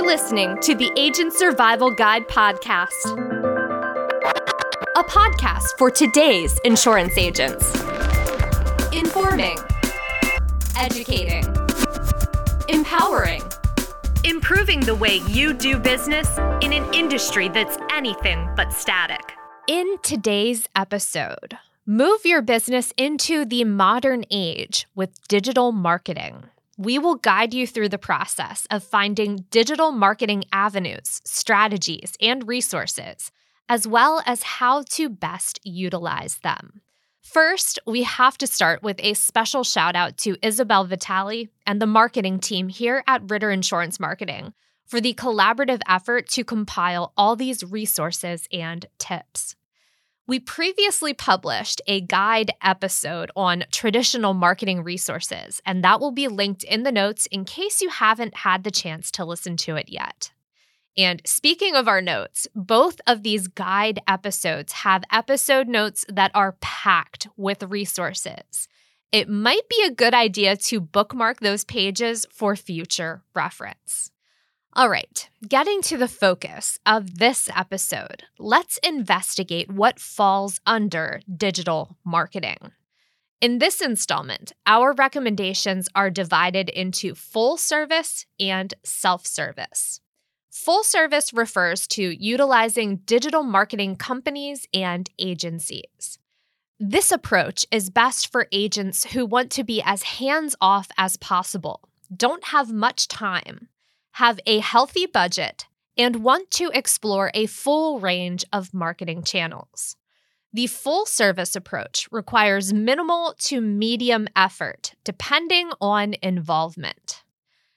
listening to the Agent Survival Guide podcast, a podcast for today's insurance agents. Informing, educating, empowering, improving the way you do business in an industry that's anything but static. In today's episode, move your business into the modern age with digital marketing. We will guide you through the process of finding digital marketing avenues, strategies, and resources, as well as how to best utilize them. First, we have to start with a special shout out to Isabel Vitale and the marketing team here at Ritter Insurance Marketing for the collaborative effort to compile all these resources and tips. We previously published a guide episode on traditional marketing resources, and that will be linked in the notes in case you haven't had the chance to listen to it yet. And speaking of our notes, both of these guide episodes have episode notes that are packed with resources. It might be a good idea to bookmark those pages for future reference. All right, getting to the focus of this episode, let's investigate what falls under digital marketing. In this installment, our recommendations are divided into full service and self-service. Full service refers to utilizing digital marketing companies and agencies. This approach is best for agents who want to be as hands-off as possible, don't have much time, have a healthy budget, and want to explore a full range of marketing channels. The full-service approach requires minimal to medium effort, depending on involvement.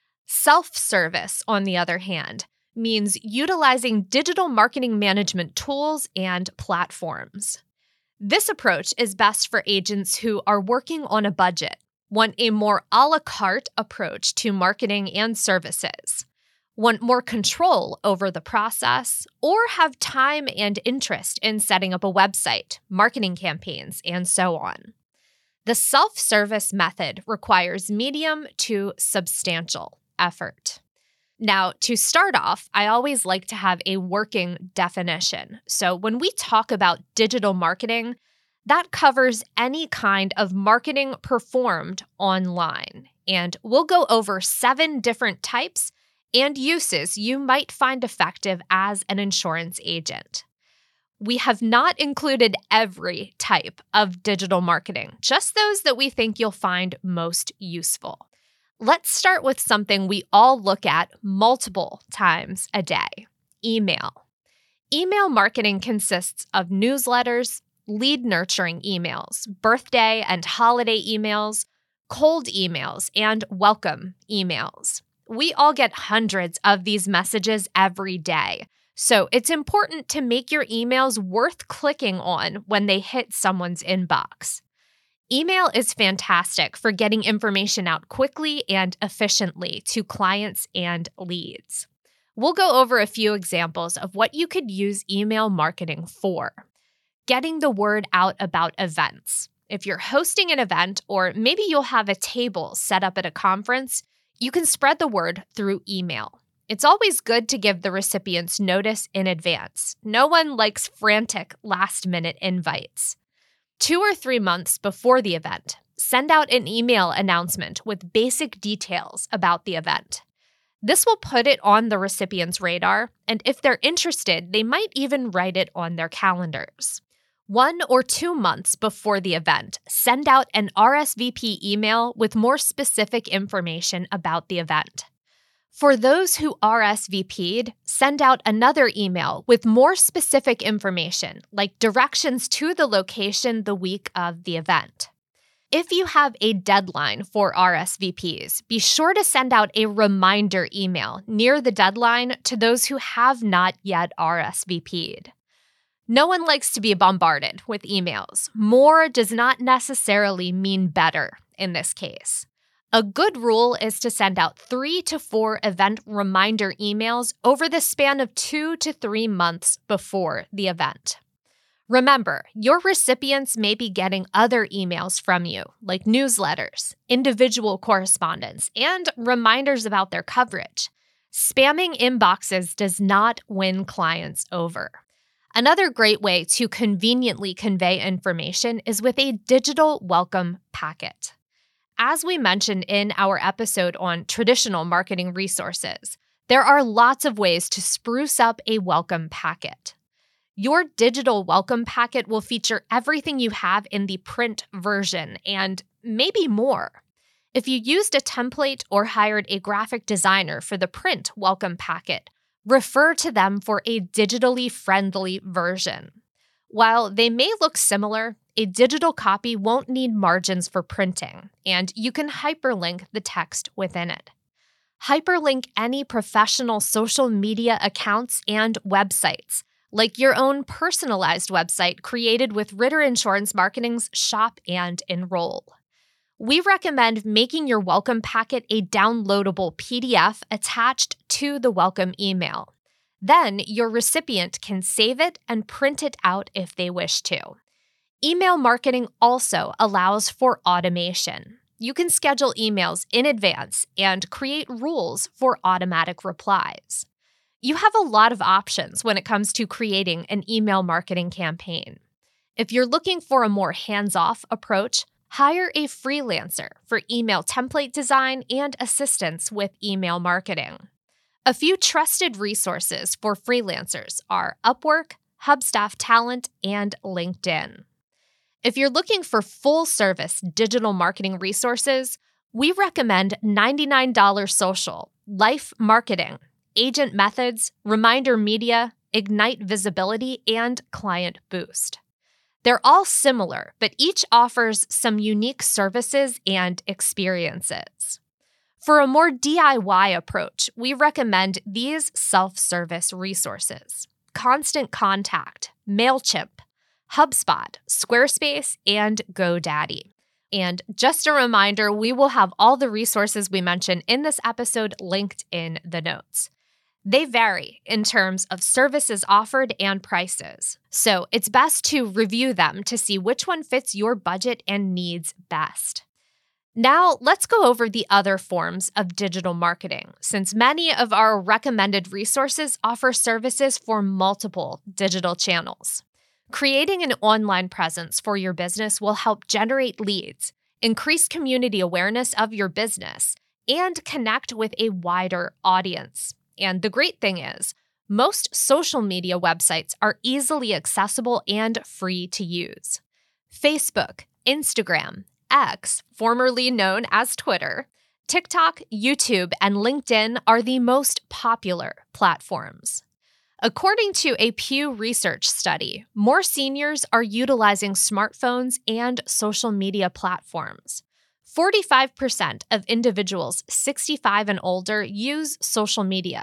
Self-service, on the other hand, means utilizing digital marketing management tools and platforms. This approach is best for agents who are working on a budget, want a more a la carte approach to marketing and services, want more control over the process, or have time and interest in setting up a website, marketing campaigns, and so on. The self-service method requires medium to substantial effort. Now, to start off, I always like to have a working definition. So when we talk about digital marketing, that covers any kind of marketing performed online. And we'll go over 7 different types and uses you might find effective as an insurance agent. We have not included every type of digital marketing, just those that we think you'll find most useful. Let's start with something we all look at multiple times a day: email. Email marketing consists of newsletters, lead nurturing emails, birthday and holiday emails, cold emails, and welcome emails. We all get hundreds of these messages every day, so it's important to make your emails worth clicking on when they hit someone's inbox. Email is fantastic for getting information out quickly and efficiently to clients and leads. We'll go over a few examples of what you could use email marketing for. Getting the word out about events. If you're hosting an event, or maybe you'll have a table set up at a conference, you can spread the word through email. It's always good to give the recipients notice in advance. No one likes frantic last-minute invites. 2 or 3 months before the event, send out an email announcement with basic details about the event. This will put it on the recipient's radar, and if they're interested, they might even write it on their calendars. 1 or 2 months before the event, send out an RSVP email with more specific information about the event. For those who RSVP'd, send out another email with more specific information, like directions to the location the week of the event. If you have a deadline for RSVPs, be sure to send out a reminder email near the deadline to those who have not yet RSVP'd. No one likes to be bombarded with emails. More does not necessarily mean better in this case. A good rule is to send out 3 to 4 event reminder emails over the span of 2 to 3 months before the event. Remember, your recipients may be getting other emails from you, like newsletters, individual correspondence, and reminders about their coverage. Spamming inboxes does not win clients over. Another great way to conveniently convey information is with a digital welcome packet. As we mentioned in our episode on traditional marketing resources, there are lots of ways to spruce up a welcome packet. Your digital welcome packet will feature everything you have in the print version and maybe more. If you used a template or hired a graphic designer for the print welcome packet, refer to them for a digitally friendly version. While they may look similar, a digital copy won't need margins for printing, and you can hyperlink the text within it. Hyperlink any professional social media accounts and websites, like your own personalized website created with Ritter Insurance Marketing's Shop and Enroll. We recommend making your welcome packet a downloadable PDF attached to the welcome email. Then your recipient can save it and print it out if they wish to. Email marketing also allows for automation. You can schedule emails in advance and create rules for automatic replies. You have a lot of options when it comes to creating an email marketing campaign. If you're looking for a more hands-off approach, hire a freelancer for email template design and assistance with email marketing. A few trusted resources for freelancers are Upwork, Hubstaff Talent, and LinkedIn. If you're looking for full-service digital marketing resources, we recommend $99 Social, Life Marketing, Agent Methods, Reminder Media, Ignite Visibility, and Client Boost. They're all similar, but each offers some unique services and experiences. For a more DIY approach, we recommend these self-service resources: Constant Contact, MailChimp, HubSpot, Squarespace, and GoDaddy. And just a reminder, we will have all the resources we mention in this episode linked in the notes. They vary in terms of services offered and prices, so it's best to review them to see which one fits your budget and needs best. Now, let's go over the other forms of digital marketing, since many of our recommended resources offer services for multiple digital channels. Creating an online presence for your business will help generate leads, increase community awareness of your business, and connect with a wider audience. And the great thing is, most social media websites are easily accessible and free to use. Facebook, Instagram, X, formerly known as Twitter, TikTok, YouTube, and LinkedIn are the most popular platforms. According to a Pew Research study, more seniors are utilizing smartphones and social media platforms. 45% of individuals 65 and older use social media.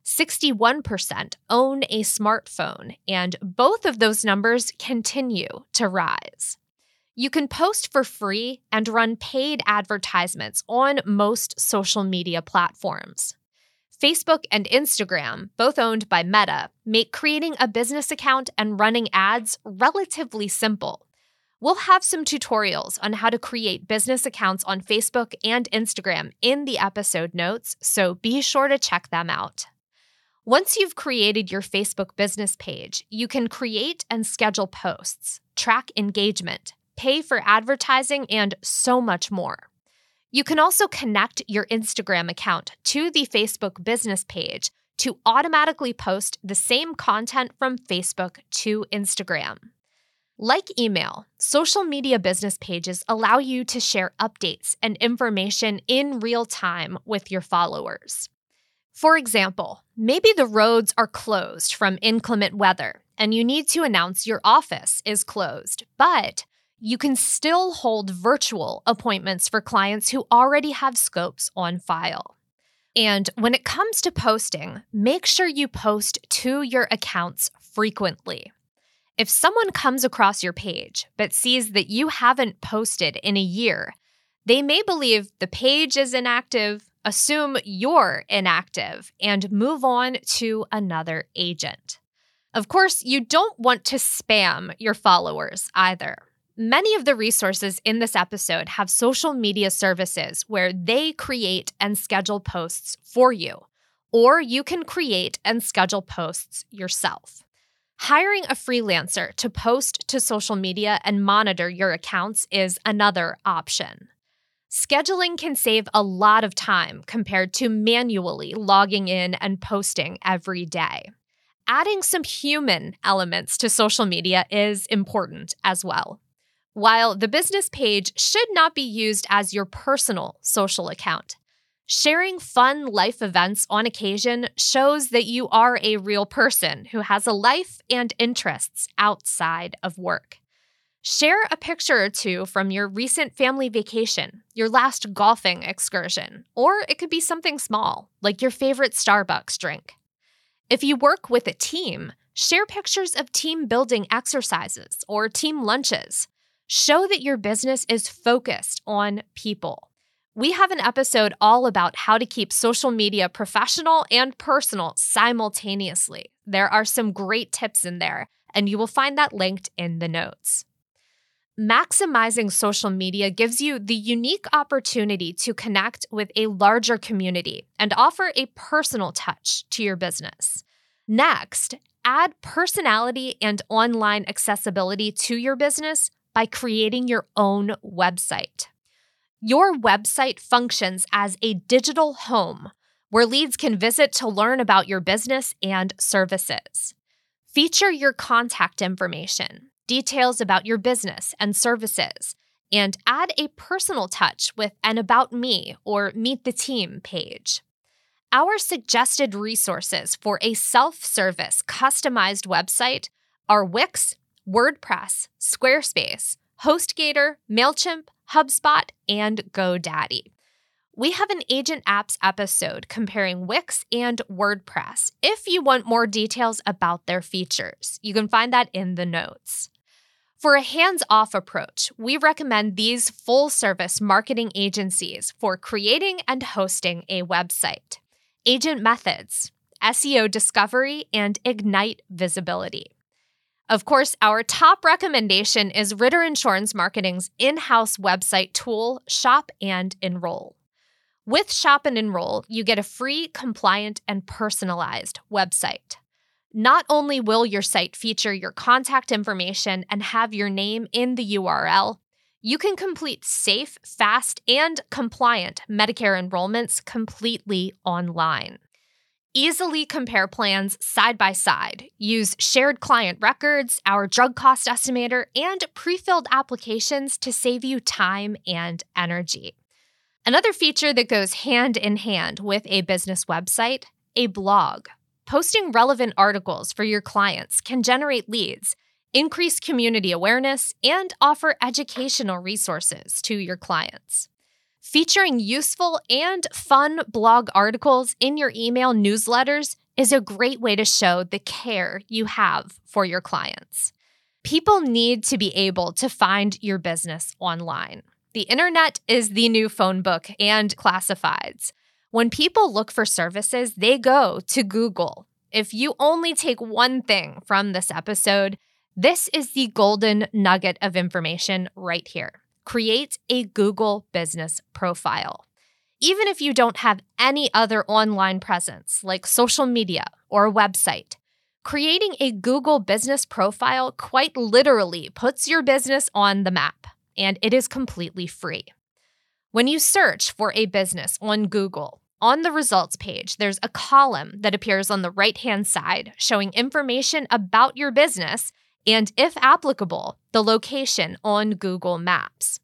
61% own a smartphone, and both of those numbers continue to rise. You can post for free and run paid advertisements on most social media platforms. Facebook and Instagram, both owned by Meta, make creating a business account and running ads relatively simple. We'll have some tutorials on how to create business accounts on Facebook and Instagram in the episode notes, so be sure to check them out. Once you've created your Facebook business page, you can create and schedule posts, track engagement, pay for advertising, and so much more. You can also connect your Instagram account to the Facebook business page to automatically post the same content from Facebook to Instagram. Like email, social media business pages allow you to share updates and information in real time with your followers. For example, maybe the roads are closed from inclement weather and you need to announce your office is closed, but you can still hold virtual appointments for clients who already have scopes on file. And when it comes to posting, make sure you post to your accounts frequently. If someone comes across your page but sees that you haven't posted in a year, they may believe the page is inactive, assume you're inactive, and move on to another agent. Of course, you don't want to spam your followers either. Many of the resources in this episode have social media services where they create and schedule posts for you, or you can create and schedule posts yourself. Hiring a freelancer to post to social media and monitor your accounts is another option. Scheduling can save a lot of time compared to manually logging in and posting every day. Adding some human elements to social media is important as well. While the business page should not be used as your personal social account, sharing fun life events on occasion shows that you are a real person who has a life and interests outside of work. Share a picture or two from your recent family vacation, your last golfing excursion, or it could be something small, like your favorite Starbucks drink. If you work with a team, share pictures of team building exercises or team lunches. Show that your business is focused on people. We have an episode all about how to keep social media professional and personal simultaneously. There are some great tips in there, and you will find that linked in the notes. Maximizing social media gives you the unique opportunity to connect with a larger community and offer a personal touch to your business. Next, add personality and online accessibility to your business by creating your own website. Your website functions as a digital home where leads can visit to learn about your business and services. Feature your contact information, details about your business and services, and add a personal touch with an About Me or Meet the Team page. Our suggested resources for a self-service customized website are Wix, WordPress, Squarespace, HostGator, MailChimp, HubSpot, and GoDaddy. We have an Agent Apps episode comparing Wix and WordPress if you want more details about their features. You can find that in the notes. For a hands-off approach, we recommend these full-service marketing agencies for creating and hosting a website: Agent Methods, SEO Discovery, and Ignite Visibility. Of course, our top recommendation is Ritter Insurance Marketing's in-house website tool, Shop and Enroll. With Shop and Enroll, you get a free, compliant, and personalized website. Not only will your site feature your contact information and have your name in the URL, you can complete safe, fast, and compliant Medicare enrollments completely online. Easily compare plans side by side. Use shared client records, our drug cost estimator, and pre-filled applications to save you time and energy. Another feature that goes hand in hand with a business website, a blog. Posting relevant articles for your clients can generate leads, increase community awareness, and offer educational resources to your clients. Featuring useful and fun blog articles in your email newsletters is a great way to show the care you have for your clients. People need to be able to find your business online. The internet is the new phone book and classifieds. When people look for services, they go to Google. If you only take one thing from this episode, this is the golden nugget of information right here. Create a Google business profile. Even if you don't have any other online presence like social media or a website, creating a Google business profile quite literally puts your business on the map, and it is completely free. When you search for a business on Google, on the results page, there's a column that appears on the right-hand side showing information about your business and, if applicable, the location on Google Maps.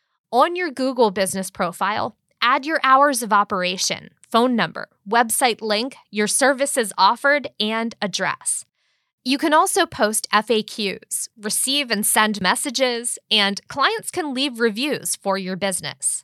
On your Google business profile, add your hours of operation, phone number, website link, your services offered, and address. You can also post FAQs, receive and send messages, and clients can leave reviews for your business.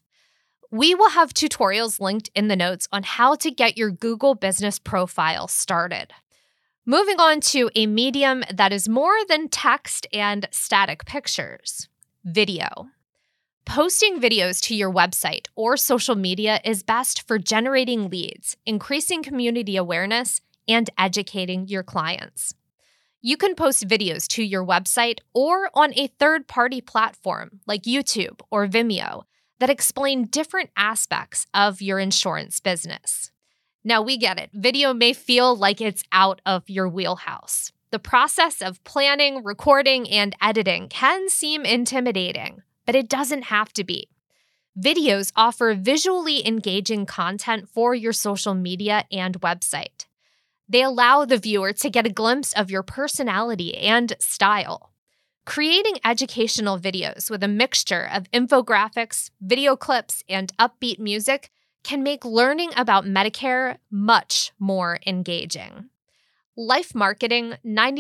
We will have tutorials linked in the notes on how to get your Google business profile started. Moving on to a medium that is more than text and static pictures: video. Posting videos to your website or social media is best for generating leads, increasing community awareness, and educating your clients. You can post videos to your website or on a third-party platform like YouTube or Vimeo that explain different aspects of your insurance business. Now, we get it. Video may feel like it's out of your wheelhouse. The process of planning, recording, and editing can seem intimidating, but it doesn't have to be. Videos offer visually engaging content for your social media and website. They allow the viewer to get a glimpse of your personality and style. Creating educational videos with a mixture of infographics, video clips, and upbeat music can make learning about Medicare much more engaging. Life Marketing,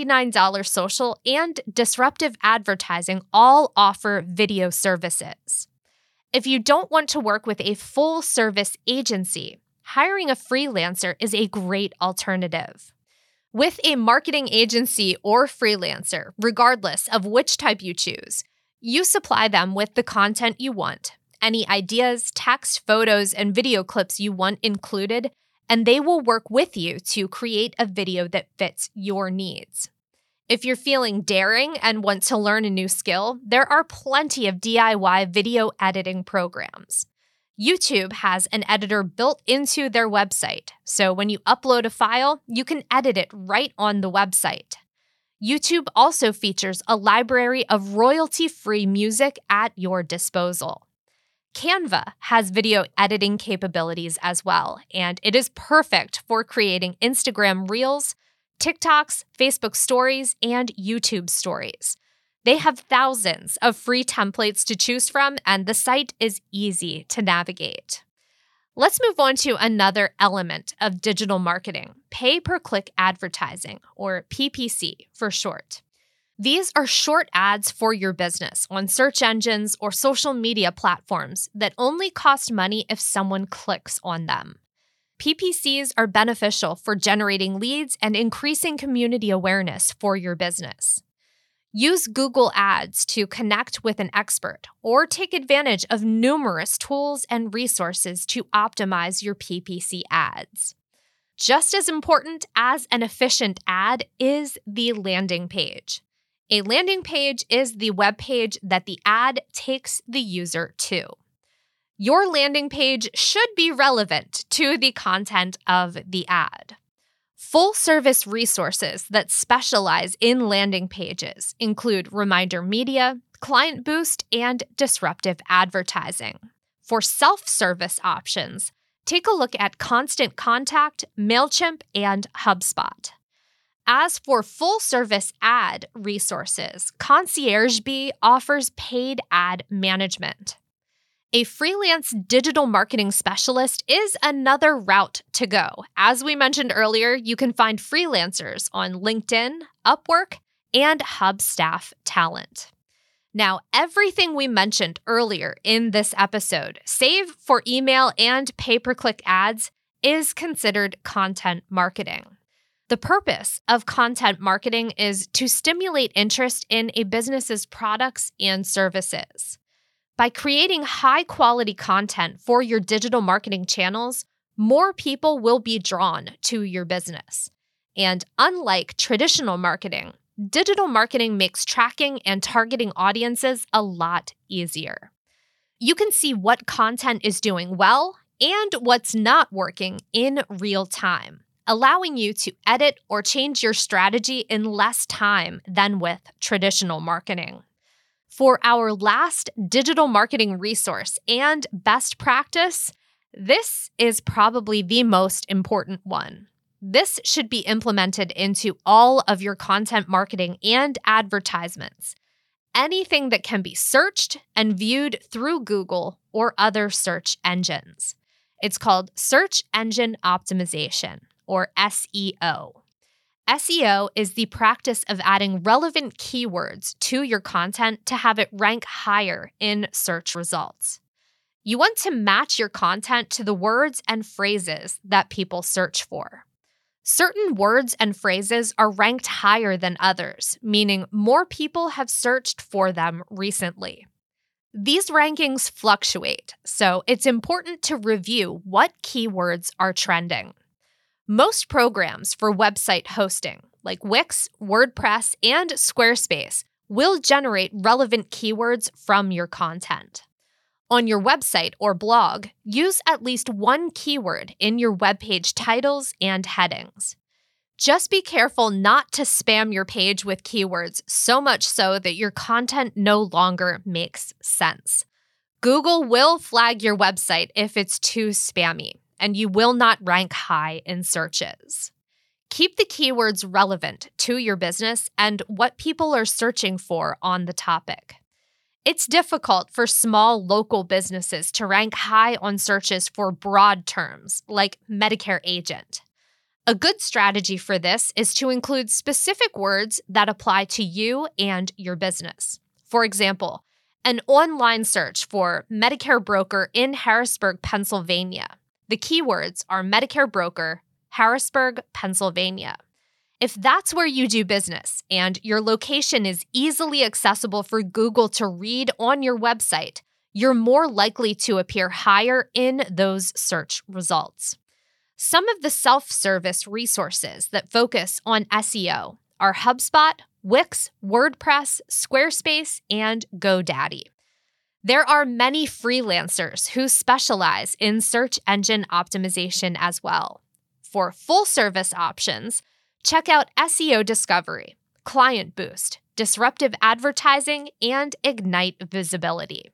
$99 Social, and Disruptive Advertising all offer video services. If you don't want to work with a full-service agency, hiring a freelancer is a great alternative. With a marketing agency or freelancer, regardless of which type you choose, you supply them with the content you want, any ideas, text, photos, and video clips you want included, and they will work with you to create a video that fits your needs. If you're feeling daring and want to learn a new skill, there are plenty of DIY video editing programs. YouTube has an editor built into their website, so when you upload a file, you can edit it right on the website. YouTube also features a library of royalty-free music at your disposal. Canva has video editing capabilities as well, and it is perfect for creating Instagram Reels, TikToks, Facebook Stories, and YouTube Stories. They have thousands of free templates to choose from, and the site is easy to navigate. Let's move on to another element of digital marketing, pay-per-click advertising, or PPC for short. These are short ads for your business on search engines or social media platforms that only cost money if someone clicks on them. PPCs are beneficial for generating leads and increasing community awareness for your business. Use Google Ads to connect with an expert or take advantage of numerous tools and resources to optimize your PPC ads. Just as important as an efficient ad is the landing page. A landing page is the web page that the ad takes the user to. Your landing page should be relevant to the content of the ad. Full-service resources that specialize in landing pages include Reminder Media, Client Boost, and Disruptive Advertising. For self-service options, take a look at Constant Contact, MailChimp, and HubSpot. As for full-service ad resources, ConciergeBee offers paid ad management. A freelance digital marketing specialist is another route to go. As we mentioned earlier, you can find freelancers on LinkedIn, Upwork, and Hubstaff Talent. Now, everything we mentioned earlier in this episode, save for email and pay-per-click ads, is considered content marketing. The purpose of content marketing is to stimulate interest in a business's products and services. By creating high-quality content for your digital marketing channels, more people will be drawn to your business. And unlike traditional marketing, digital marketing makes tracking and targeting audiences a lot easier. You can see what content is doing well and what's not working in real time, allowing you to edit or change your strategy in less time than with traditional marketing. For our last digital marketing resource and best practice, this is probably the most important one. This should be implemented into all of your content marketing and advertisements. Anything that can be searched and viewed through Google or other search engines. It's called search engine optimization, or SEO. SEO is the practice of adding relevant keywords to your content to have it rank higher in search results. You want to match your content to the words and phrases that people search for. Certain words and phrases are ranked higher than others, meaning more people have searched for them recently. These rankings fluctuate, so it's important to review what keywords are trending. Most programs for website hosting, like Wix, WordPress, and Squarespace, will generate relevant keywords from your content. On your website or blog, use at least one keyword in your webpage titles and headings. Just be careful not to spam your page with keywords so much so that your content no longer makes sense. Google will flag your website if it's too spammy, and you will not rank high in searches. Keep the keywords relevant to your business and what people are searching for on the topic. It's difficult for small local businesses to rank high on searches for broad terms like Medicare agent. A good strategy for this is to include specific words that apply to you and your business. For example, an online search for Medicare broker in Harrisburg, Pennsylvania. The keywords are Medicare broker, Harrisburg, Pennsylvania. If that's where you do business and your location is easily accessible for Google to read on your website, you're more likely to appear higher in those search results. Some of the self-service resources that focus on SEO are HubSpot, Wix, WordPress, Squarespace, and GoDaddy. There are many freelancers who specialize in search engine optimization as well. For full-service options, check out SEO Discovery, Client Boost, Disruptive Advertising, and Ignite Visibility.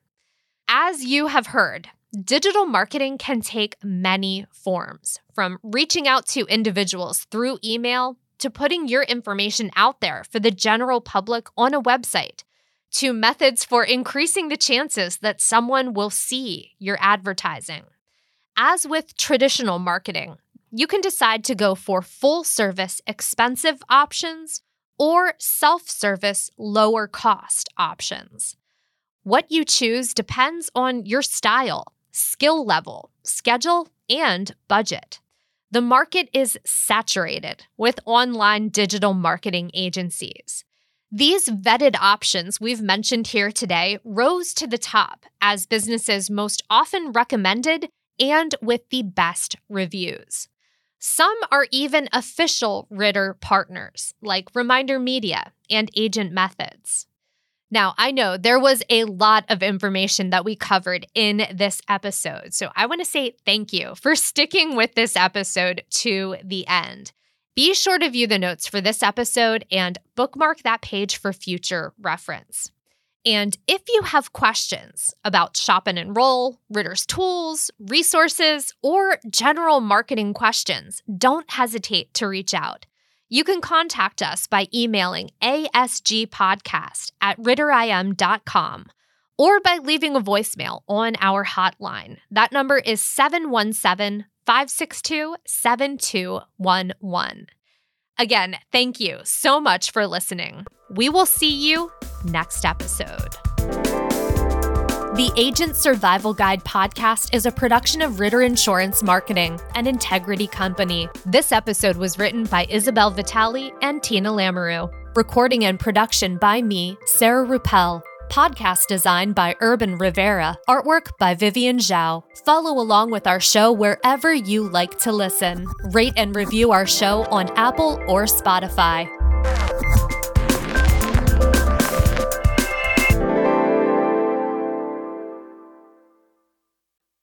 As you have heard, digital marketing can take many forms, from reaching out to individuals through email to putting your information out there for the general public on a website, to methods for increasing the chances that someone will see your advertising. As with traditional marketing, you can decide to go for full-service, expensive options or self-service, lower-cost options. What you choose depends on your style, skill level, schedule, and budget. The market is saturated with online digital marketing agencies. These vetted options we've mentioned here today rose to the top as businesses most often recommended and with the best reviews. Some are even official Ritter partners, like Reminder Media and Agent Methods. Now, I know there was a lot of information that we covered in this episode, so I want to say thank you for sticking with this episode to the end. Be sure to view the notes for this episode and bookmark that page for future reference. And if you have questions about Shop and Enroll, Ritter's tools, resources, or general marketing questions, don't hesitate to reach out. You can contact us by emailing asgpodcast@ritterim.com or by leaving a voicemail on our hotline. That number is 717-562-7211. Again, thank you so much for listening. We will see you next episode. The Agent Survival Guide podcast is a production of Ritter Insurance Marketing, an Integrity company. This episode was written by Isabel Vitale and Tina Lamoureux. Recording and production by me, Sarah Ruppel. Podcast design by Urban Rivera. Artwork by Vivian Zhao. Follow along with our show wherever you like to listen. Rate and review our show on Apple or Spotify.